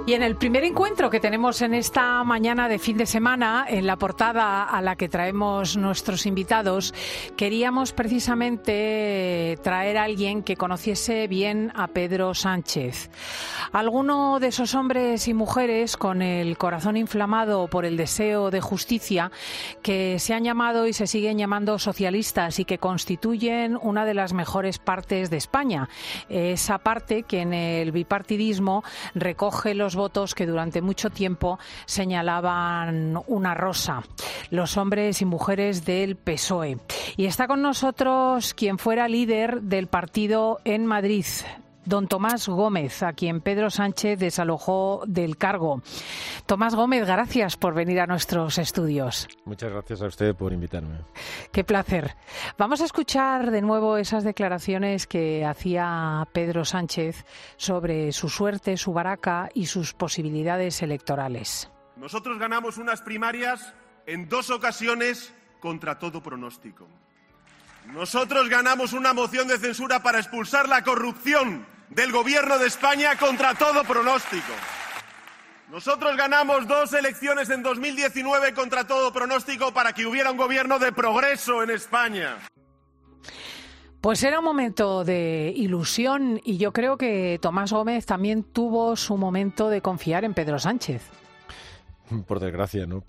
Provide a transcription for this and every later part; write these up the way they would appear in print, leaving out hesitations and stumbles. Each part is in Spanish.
Y en el primer encuentro que tenemos en esta mañana de fin de semana, en la portada a la que traemos nuestros invitados, queríamos precisamente traer a alguien que conociese bien a Pedro Sánchez. Alguno de esos hombres y mujeres con el corazón inflamado por el deseo de justicia que se han llamado y se siguen llamando socialistas y que constituyen una de las mejores partes de España. Esa parte que en el bipartidismo recoge los votos que durante mucho tiempo señalaban una rosa, los hombres y mujeres del PSOE. Y está con nosotros quien fuera líder del partido en Madrid, don Tomás Gómez, a quien Pedro Sánchez desalojó del cargo. Tomás Gómez, gracias por venir a nuestros estudios. Muchas gracias a usted por invitarme. Qué placer. Vamos a escuchar de nuevo esas declaraciones que hacía Pedro Sánchez sobre su suerte, su baraca y sus posibilidades electorales. Nosotros ganamos unas primarias en 2 ocasiones contra todo pronóstico. Nosotros ganamos una moción de censura para expulsar la corrupción del Gobierno de España contra todo pronóstico. Nosotros ganamos 2 elecciones en 2019 contra todo pronóstico para que hubiera un gobierno de progreso en España. Pues era un momento de ilusión y yo creo que Tomás Gómez también tuvo su momento de confiar en Pedro Sánchez. Por desgracia, no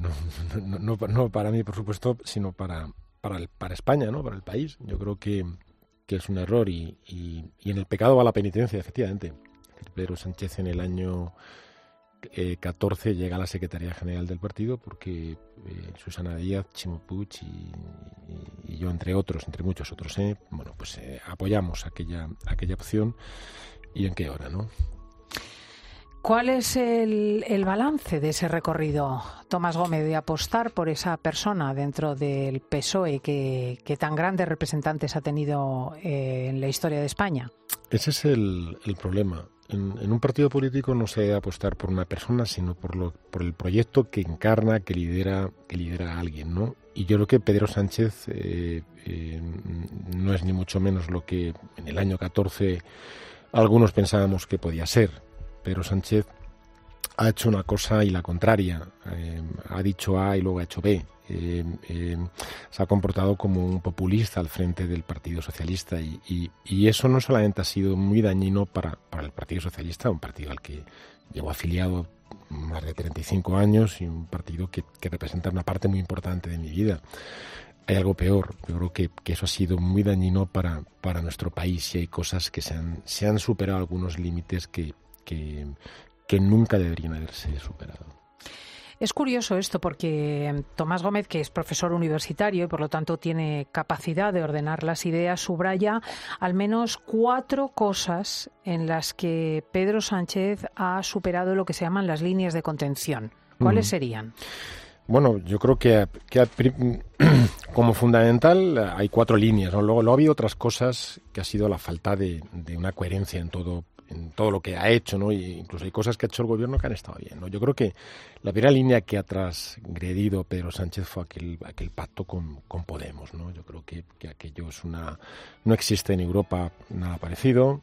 para mí, por supuesto, sino para España, ¿no? Para el país. Yo creo que es un error y en el pecado va la penitencia, efectivamente. Pedro Sánchez en el año 14 llega a la Secretaría General del partido porque Susana Díaz, Chimo Puig y yo, entre muchos otros, apoyamos aquella opción. ¿Y en qué hora, no? ¿Cuál es el balance de ese recorrido, Tomás Gómez, de apostar por esa persona dentro del PSOE que tan grandes representantes ha tenido en la historia de España? Ese es el problema. En un partido político no se debe apostar por una persona, sino por el proyecto que encarna, que lidera a alguien, ¿no? Y yo creo que Pedro Sánchez no es ni mucho menos lo que en el año 14 algunos pensábamos que podía ser. Pedro Sánchez ha hecho una cosa y la contraria, ha dicho A y luego ha hecho B, se ha comportado como un populista al frente del Partido Socialista y eso no solamente ha sido muy dañino para el Partido Socialista, un partido al que llevo afiliado más de 35 años y un partido que representa una parte muy importante de mi vida. Hay algo peor, yo creo que eso ha sido muy dañino para nuestro país y hay cosas que se han superado algunos límites que nunca deberían haberse superado. Es curioso esto porque Tomás Gómez, que es profesor universitario y por lo tanto tiene capacidad de ordenar las ideas, subraya al menos 4 cosas en las que Pedro Sánchez ha superado lo que se llaman las líneas de contención. ¿Cuáles serían? Bueno, yo creo que como fundamental hay 4 líneas, ¿no? Luego ha habido otras cosas que ha sido la falta de una coherencia en todo lo que ha hecho, ¿no? Y incluso hay cosas que ha hecho el gobierno que han estado bien, ¿no? Yo creo que la primera línea que ha transgredido Pedro Sánchez fue aquel pacto con Podemos, ¿no? Yo creo que aquello no existe en Europa nada parecido.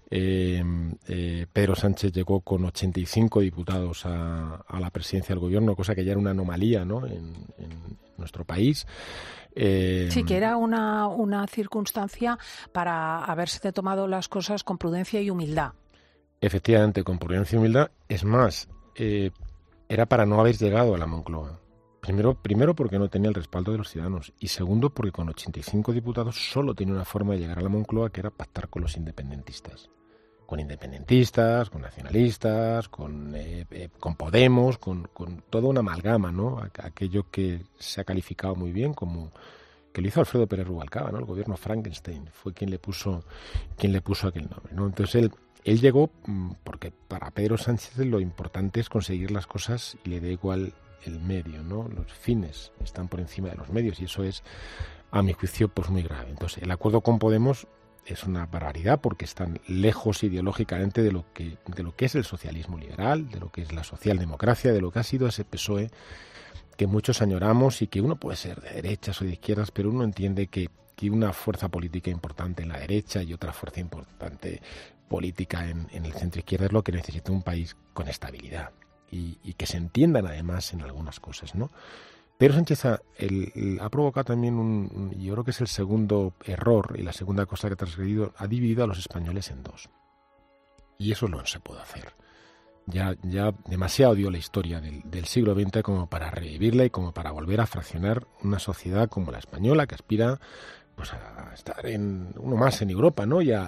Pedro Sánchez llegó con 85 diputados a la presidencia del gobierno, cosa que ya era una anomalía, ¿no? en nuestro país. Sí, que era una circunstancia para haberse tomado las cosas con prudencia y humildad. Efectivamente, con prudencia y humildad. Es más, era para no haber llegado a la Moncloa. Primero porque no tenía el respaldo de los ciudadanos y segundo porque con 85 diputados solo tenía una forma de llegar a la Moncloa, que era pactar con los independentistas. Con nacionalistas, con Podemos, con toda una amalgama, ¿no? Aquello que se ha calificado muy bien como que lo hizo Alfredo Pérez Rubalcaba, ¿no? El gobierno Frankenstein fue quien le puso aquel nombre, ¿no? Entonces él llegó porque para Pedro Sánchez lo importante es conseguir las cosas y le da igual el medio, ¿no? Los fines están por encima de los medios y eso es, a mi juicio, pues muy grave. Entonces el acuerdo con Podemos es una barbaridad porque están lejos ideológicamente de lo que es el socialismo liberal, de lo que es la socialdemocracia, de lo que ha sido ese PSOE que muchos añoramos y que uno puede ser de derechas o de izquierdas, pero uno entiende que una fuerza política importante en la derecha y otra fuerza importante política en el centro izquierda es lo que necesita un país con estabilidad y que se entiendan además en algunas cosas, ¿no? Pedro Sánchez ha provocado también yo creo que es el segundo error y la segunda cosa que ha transgredido, ha dividido a los españoles en dos. Y eso no se puede hacer. Ya demasiado dio la historia del siglo XX como para revivirla y como para volver a fraccionar una sociedad como la española que aspira pues a estar uno más en Europa, ¿no? Y a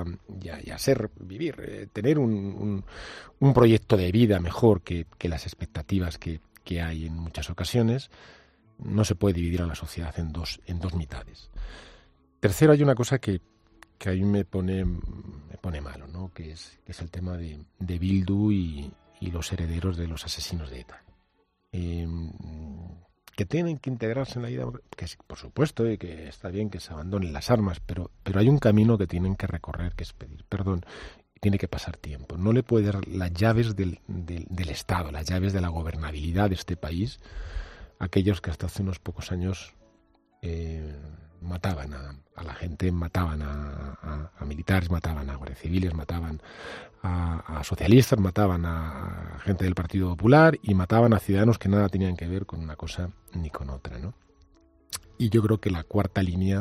tener un proyecto de vida mejor que las expectativas que hay en muchas ocasiones. No se puede dividir a la sociedad en dos mitades. Tercero, hay una cosa que a mí me pone malo, ¿no? Que es el tema de Bildu y los herederos de los asesinos de ETA. Que tienen que integrarse en la vida, que por supuesto, que está bien que se abandonen las armas, pero hay un camino que tienen que recorrer, que es pedir perdón. Tiene que pasar tiempo. No le puede dar las llaves del Estado, las llaves de la gobernabilidad de este país a aquellos que hasta hace unos pocos años mataban a la gente, mataban a militares, mataban a guardias civiles, mataban a socialistas, mataban a gente del Partido Popular y mataban a ciudadanos que nada tenían que ver con una cosa ni con otra, ¿no? Y yo creo que la cuarta línea,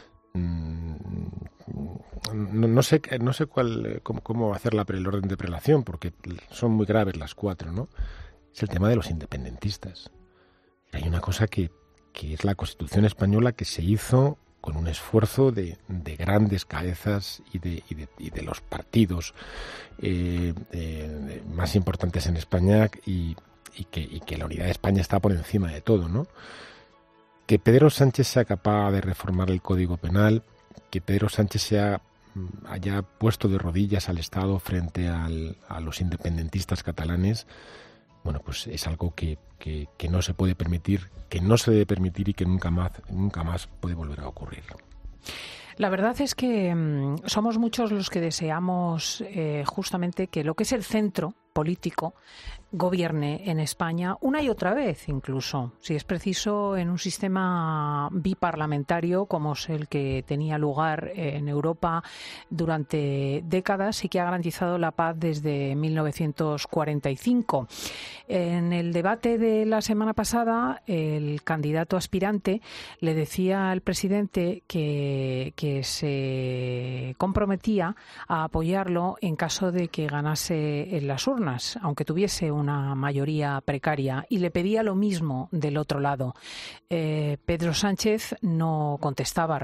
no sé cómo hacerla por el orden de prelación, porque son muy graves las cuatro, ¿no? Es el tema de los independentistas. Hay una cosa que es la Constitución española, que se hizo con un esfuerzo de grandes cabezas y de los partidos más importantes en España y que la unidad de España está por encima de todo, ¿no? Que Pedro Sánchez sea capaz de reformar el Código Penal, que Pedro Sánchez haya puesto de rodillas al Estado frente a los independentistas catalanes, bueno, pues es algo que no se puede permitir, que no se debe permitir y que nunca más puede volver a ocurrir. La verdad es que somos muchos los que deseamos justamente que lo que es el centro político gobierne en España una y otra vez, incluso, si es preciso, en un sistema biparlamentario como es el que tenía lugar en Europa durante décadas y que ha garantizado la paz desde 1945. En el debate de la semana pasada, el candidato aspirante le decía al presidente que se comprometía a apoyarlo en caso de que ganase en las urnas, aunque tuviese una mayoría precaria, y le pedía lo mismo del otro lado. Pedro Sánchez no contestaba.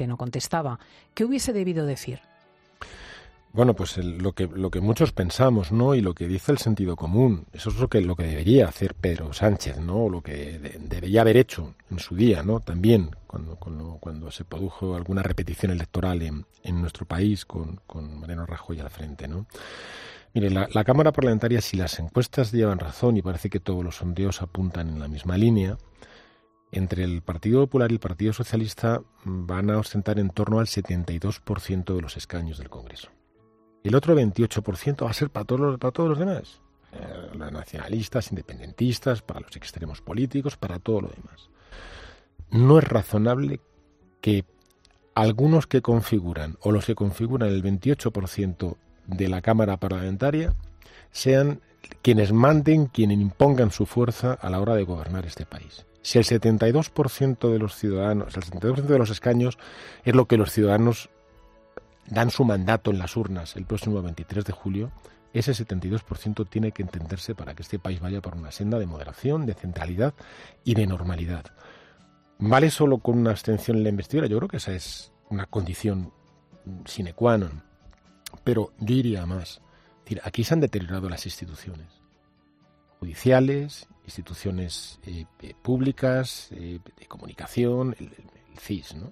¿Qué hubiese debido decir? Bueno, pues lo que muchos pensamos, ¿no? Y lo que dice el sentido común, eso es lo que debería hacer Pedro Sánchez, ¿no? Lo que debería haber hecho en su día, ¿no? También cuando se produjo alguna repetición electoral en nuestro país con Mariano Rajoy al frente, ¿no? Mire, la Cámara Parlamentaria, si las encuestas llevan razón y parece que todos los sondeos apuntan en la misma línea, entre el Partido Popular y el Partido Socialista van a ostentar en torno al 72% de los escaños del Congreso. El otro 28% va a ser para todos los demás. Los nacionalistas, independentistas, para los extremos políticos, para todo lo demás. No es razonable que algunos que configuran, o los que configuran el 28% de la Cámara Parlamentaria, sean quienes manden, quienes impongan su fuerza a la hora de gobernar este país. Si el 72% de los ciudadanos, el 72% de los escaños es lo que los ciudadanos dan su mandato en las urnas el próximo 23 de julio, ese 72% tiene que entenderse para que este país vaya por una senda de moderación, de centralidad y de normalidad. ¿Vale solo con una abstención en la investidura? Yo creo que esa es una condición sine qua non. Pero yo iría más. Es decir, aquí se han deteriorado las instituciones judiciales, instituciones públicas, de comunicación, el CIS, ¿no?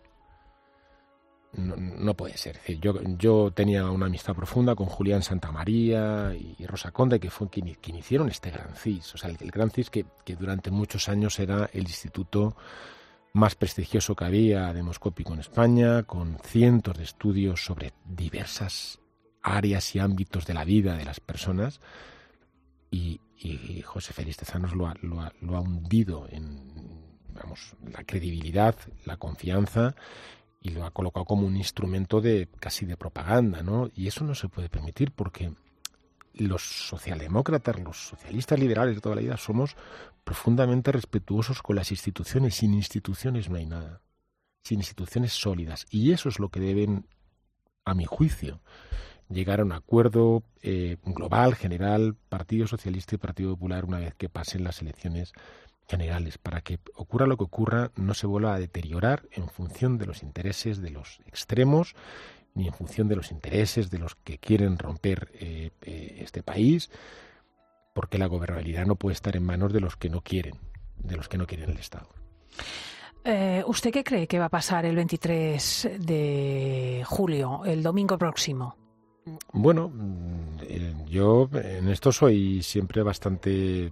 No puede ser. Es decir, yo tenía una amistad profunda con Julián Santamaría y Rosa Conde, que fue quien hicieron este gran CIS. O sea, el gran CIS que durante muchos años era el instituto más prestigioso que había demoscópico en España, con cientos de estudios sobre diversas áreas y ámbitos de la vida de las personas, y José Félix Tezanos lo ha hundido en la credibilidad, la confianza y lo ha colocado como un instrumento casi de propaganda, ¿no? Y eso no se puede permitir porque los socialdemócratas, los socialistas liberales de toda la vida somos profundamente respetuosos con las instituciones. Sin instituciones no hay nada. Sin instituciones sólidas. Y eso es lo que deben, a mi juicio, llegar a un acuerdo global, general, Partido Socialista y Partido Popular, una vez que pasen las elecciones generales, para que ocurra lo que ocurra, no se vuelva a deteriorar en función de los intereses de los extremos, ni en función de los intereses de los que quieren romper este país, porque la gobernabilidad no puede estar en manos de los que no quieren el Estado. ¿Usted qué cree que va a pasar el 23 de julio, el domingo próximo? Bueno, yo en esto soy siempre bastante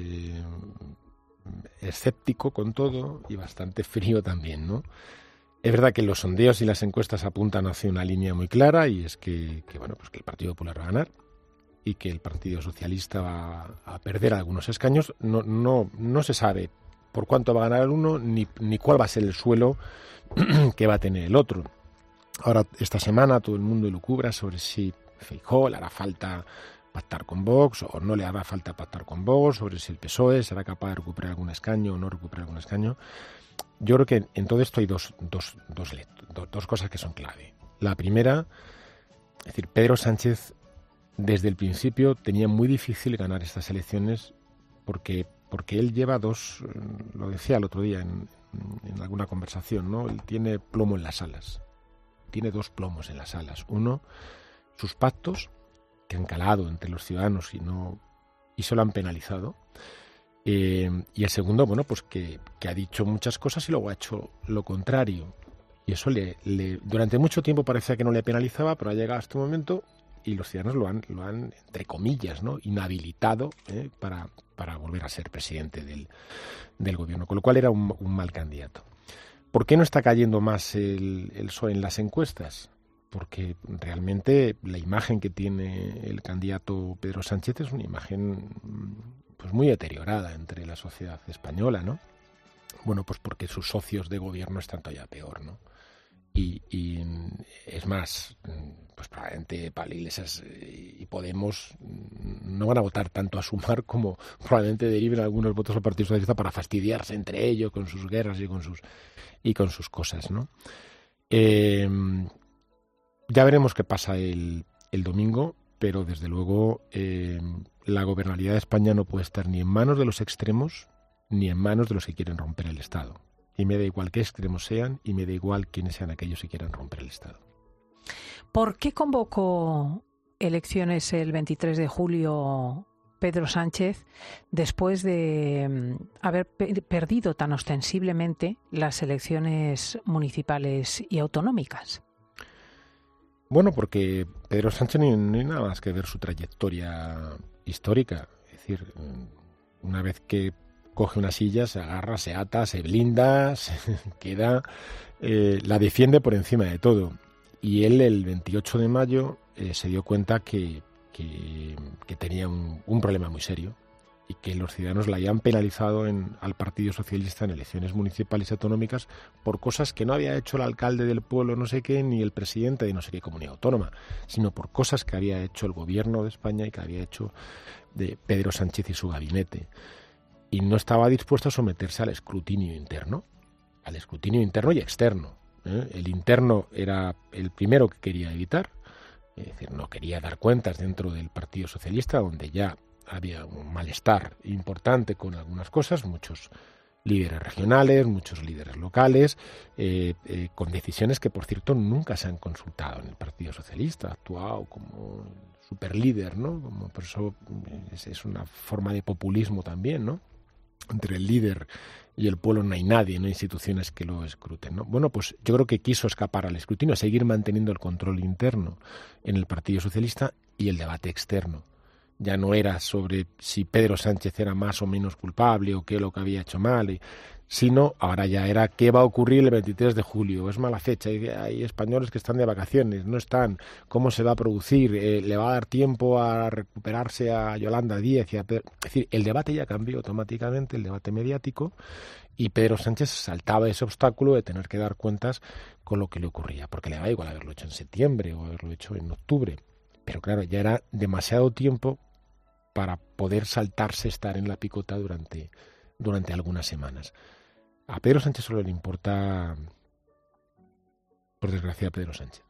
escéptico con todo y bastante frío también, ¿no? Es verdad que los sondeos y las encuestas apuntan hacia una línea muy clara, y es que el Partido Popular va a ganar y que el Partido Socialista va a perder algunos escaños. No se sabe por cuánto va a ganar el uno ni cuál va a ser el suelo que va a tener el otro. Ahora, esta semana todo el mundo elucubra sobre si Feijóo le hará falta pactar con Vox o no le hará falta pactar con Vox, sobre si el PSOE será capaz de recuperar algún escaño o no recuperar algún escaño. Yo creo que en todo esto hay dos cosas que son clave. La primera, es decir, Pedro Sánchez desde el principio tenía muy difícil ganar estas elecciones porque él lleva lo decía el otro día en alguna conversación, ¿no? Él tiene plomo en las alas. Tiene dos plomos en las alas. Uno, sus pactos, que han calado entre los ciudadanos y se lo han penalizado. Y el segundo, que ha dicho muchas cosas y luego ha hecho lo contrario. Y eso durante mucho tiempo parecía que no le penalizaba, pero ha llegado a este momento y los ciudadanos lo han entre comillas, ¿no?, inhabilitado para volver a ser presidente del gobierno, con lo cual era un mal candidato. ¿Por qué no está cayendo más el PSOE en las encuestas? Porque realmente la imagen que tiene el candidato Pedro Sánchez es una imagen pues muy deteriorada entre la sociedad española, ¿no? Bueno, pues porque sus socios de gobierno están todavía peor, ¿no? Y es más, pues probablemente Pablo Iglesias y Podemos no van a votar tanto a Sumar como probablemente deriven algunos votos al Partido Socialista para fastidiarse entre ellos con sus guerras y con sus cosas, ¿no? Ya veremos qué pasa el domingo, pero desde luego la gobernabilidad de España no puede estar ni en manos de los extremos ni en manos de los que quieren romper el Estado. Y me da igual qué extremos sean y me da igual quiénes sean aquellos que quieran romper el Estado. ¿Por qué convocó elecciones el 23 de julio Pedro Sánchez después de haber perdido tan ostensiblemente las elecciones municipales y autonómicas? Bueno, porque Pedro Sánchez no hay nada más que ver su trayectoria histórica. Es decir, una vez que coge una silla, se agarra, se ata, se blinda, queda, la defiende por encima de todo. Y él el 28 de mayo se dio cuenta que tenía un problema muy serio y que los ciudadanos la habían penalizado al Partido Socialista en elecciones municipales y autonómicas por cosas que no había hecho el alcalde del pueblo no sé qué ni el presidente de no sé qué comunidad autónoma, sino por cosas que había hecho el gobierno de España y que había hecho de Pedro Sánchez y su gabinete. Y no estaba dispuesto a someterse al escrutinio interno y externo. El interno era el primero que quería evitar, es decir, no quería dar cuentas dentro del Partido Socialista, donde ya había un malestar importante con algunas cosas, muchos líderes regionales, muchos líderes locales, con decisiones que, por cierto, nunca se han consultado en el Partido Socialista. Ha actuado como superlíder, ¿no? Como por eso es una forma de populismo también, ¿no? Entre el líder y el pueblo no hay nadie, no hay instituciones que lo escruten, ¿no? Bueno, pues yo creo que quiso escapar al escrutinio, seguir manteniendo el control interno en el Partido Socialista y el debate externo. Ya no era sobre si Pedro Sánchez era más o menos culpable o qué lo que había hecho mal. sino ahora ya era qué va a ocurrir el 23 de julio. Es mala fecha, hay españoles que están de vacaciones, no están, cómo se va a producir, le va a dar tiempo a recuperarse a Yolanda Díaz. Es decir, el debate ya cambió automáticamente, el debate mediático, y Pedro Sánchez saltaba ese obstáculo de tener que dar cuentas con lo que le ocurría, porque le daba igual haberlo hecho en septiembre o haberlo hecho en octubre. Pero claro, ya era demasiado tiempo para poder saltarse estar en la picota durante algunas semanas. A Pedro Sánchez solo le importa, por desgracia, a Pedro Sánchez.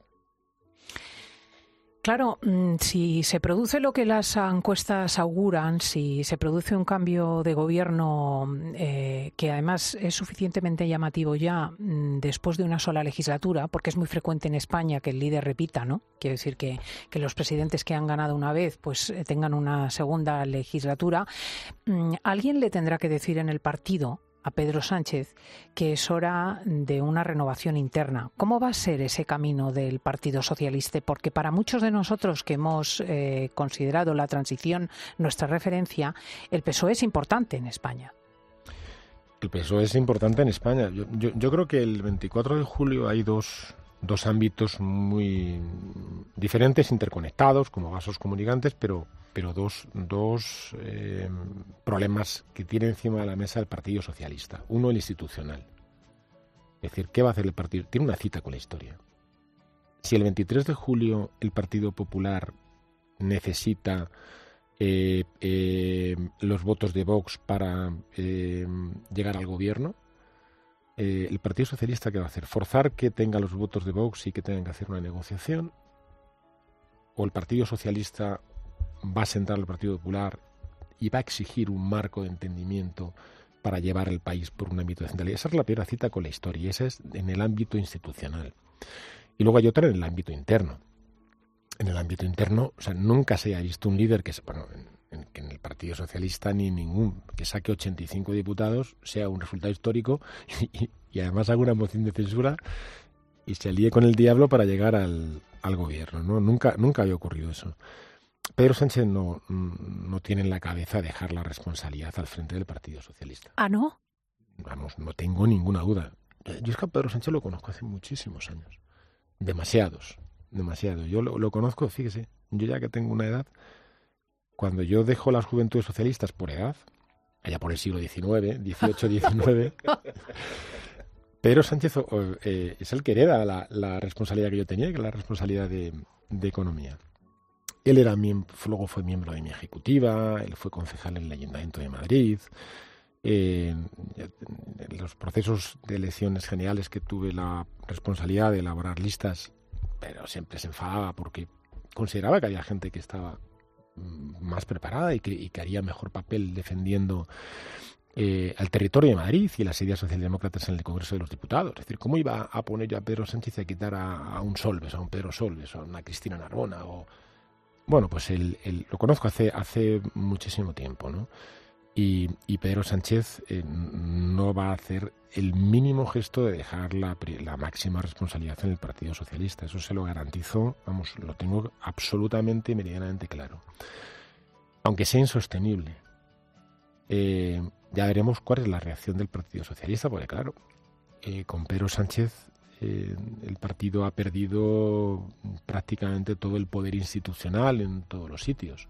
Claro, si se produce lo que las encuestas auguran, si se produce un cambio de gobierno que además es suficientemente llamativo ya después de una sola legislatura, porque es muy frecuente en España que el líder repita, ¿no? Quiere decir que los presidentes que han ganado una vez pues tengan una segunda legislatura. Alguien le tendrá que decir en el partido a Pedro Sánchez que es hora de una renovación interna. ¿Cómo va a ser ese camino del Partido Socialista? Porque para muchos de nosotros que hemos considerado la transición nuestra referencia, el PSOE es importante en España. El PSOE es importante en España. Yo creo que el 24 de julio hay dos ámbitos muy diferentes, interconectados, como vasos comunicantes, pero dos problemas que tiene encima de la mesa el Partido Socialista. Uno, el institucional. Es decir, ¿qué va a hacer el partido? Tiene una cita con la historia. Si el 23 de julio el Partido Popular necesita los votos de Vox para llegar al gobierno, el Partido Socialista, ¿qué va a hacer? ¿Forzar que tenga los votos de Vox y que tengan que hacer una negociación? ¿O el Partido Socialista va a sentar al Partido Popular y va a exigir un marco de entendimiento para llevar el país por un ámbito de centralidad? Esa es la primera cita con la historia, y esa es en el ámbito institucional. Y luego hay otra en el ámbito interno. En el ámbito interno, o sea, nunca se haya visto un líder que en el Partido Socialista ni ningún que saque 85 diputados sea un resultado histórico y además haga una moción de censura y se alíe con el diablo para llegar al gobierno, ¿no? Nunca había ocurrido eso. Pedro Sánchez no tiene en la cabeza dejar la responsabilidad al frente del Partido Socialista. ¿Ah, no? Vamos, no tengo ninguna duda. Yo es que a Pedro Sánchez lo conozco hace muchísimos años. Demasiado. Yo lo conozco, fíjese, yo ya que tengo una edad, cuando yo dejo las juventudes socialistas por edad, allá por el siglo XIX, XVIII, XIX, Pedro Sánchez es el que hereda la responsabilidad que yo tenía, que es la responsabilidad de economía. Él luego fue miembro de mi ejecutiva, él fue concejal en el Ayuntamiento de Madrid. En los procesos de elecciones generales que tuve la responsabilidad de elaborar listas, pero siempre se enfadaba porque consideraba que había gente que estaba más preparada y que haría mejor papel defendiendo al territorio de Madrid y las ideas socialdemócratas en el Congreso de los Diputados. Es decir, ¿cómo iba a poner yo a Pedro Sánchez a quitar a un Solbes, a un Pedro Solbes, o a una Cristina Narbona? Bueno, pues lo conozco hace muchísimo tiempo, ¿no? Y Pedro Sánchez no va a hacer el mínimo gesto de dejar la máxima responsabilidad en el Partido Socialista. Eso se lo garantizo, vamos, lo tengo absolutamente y meridianamente claro. Aunque sea insostenible. Ya veremos cuál es la reacción del Partido Socialista, porque claro, con Pedro Sánchez el partido ha perdido prácticamente todo el poder institucional en todos los sitios.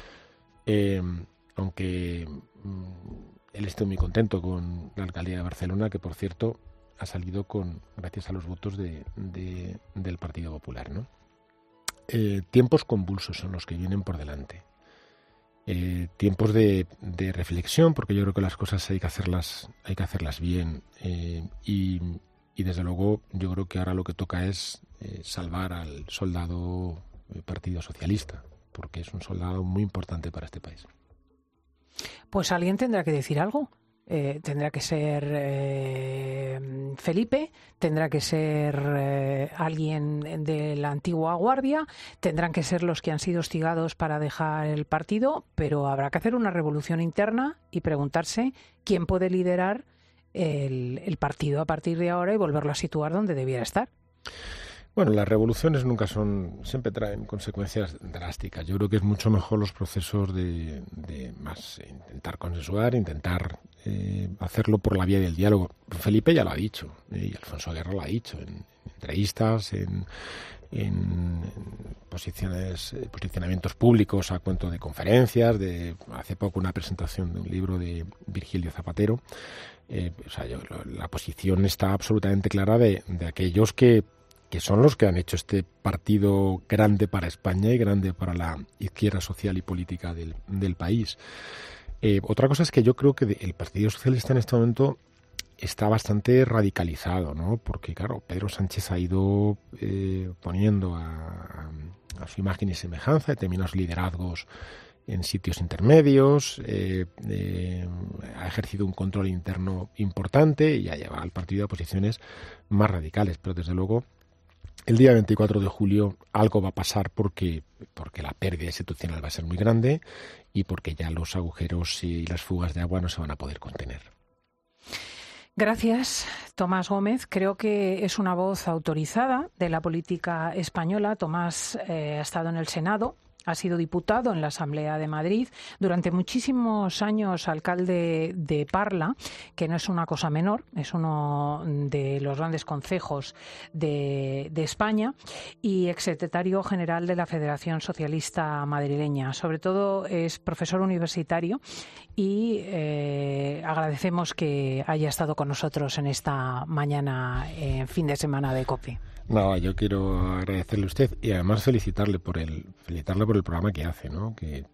Aunque él esté muy contento con la alcaldía de Barcelona, que por cierto ha salido gracias a los votos del Partido Popular, ¿no? Tiempos convulsos son los que vienen por delante. Tiempos de reflexión, porque yo creo que las cosas hay que hacerlas bien, y desde luego yo creo que ahora lo que toca es salvar al soldado Partido Socialista, porque es un soldado muy importante para este país. Pues alguien tendrá que decir algo. Tendrá que ser Felipe, tendrá que ser alguien de la antigua guardia, tendrán que ser los que han sido hostigados para dejar el partido, pero habrá que hacer una revolución interna y preguntarse quién puede liderar el partido a partir de ahora y volverlo a situar donde debiera estar. Bueno, las revoluciones siempre traen consecuencias drásticas. Yo creo que es mucho mejor los procesos de más intentar consensuar, intentar hacerlo por la vía del diálogo. Felipe ya lo ha dicho, y Alfonso Guerra lo ha dicho en entrevistas, en posicionamientos públicos a cuento de conferencias, hace poco una presentación de un libro de Virgilio Zapatero. La posición está absolutamente clara de aquellos que son los que han hecho este partido grande para España y grande para la izquierda social y política del país. Otra cosa es que yo creo que el Partido Socialista en este momento está bastante radicalizado, ¿no? Porque, claro, Pedro Sánchez ha ido poniendo a su imagen y semejanza determinados liderazgos en sitios intermedios, ha ejercido un control interno importante y ha llevado al partido a posiciones más radicales, pero desde luego el día 24 de julio algo va a pasar porque la pérdida institucional va a ser muy grande y porque ya los agujeros y las fugas de agua no se van a poder contener. Gracias, Tomás Gómez. Creo que es una voz autorizada de la política española. Tomás ha estado en el Senado, ha sido diputado en la Asamblea de Madrid, durante muchísimos años alcalde de Parla, que no es una cosa menor, es uno de los grandes concejos de España, y exsecretario general de la Federación Socialista Madrileña. Sobre todo es profesor universitario y agradecemos que haya estado con nosotros en esta mañana, fin de semana de COPE. No, yo quiero agradecerle a usted y además felicitarle por el programa que hace, ¿no? Que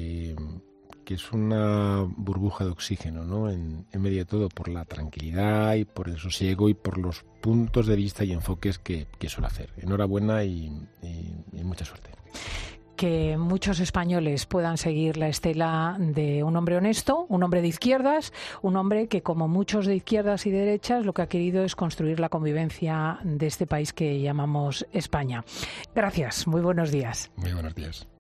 es una burbuja de oxígeno, ¿no? En medio de todo, por la tranquilidad y por el sosiego y por los puntos de vista y enfoques que suele hacer. Enhorabuena y mucha suerte. Que muchos españoles puedan seguir la estela de un hombre honesto, un hombre de izquierdas, un hombre que, como muchos de izquierdas y derechas, lo que ha querido es construir la convivencia de este país que llamamos España. Gracias, muy buenos días. Muy buenos días.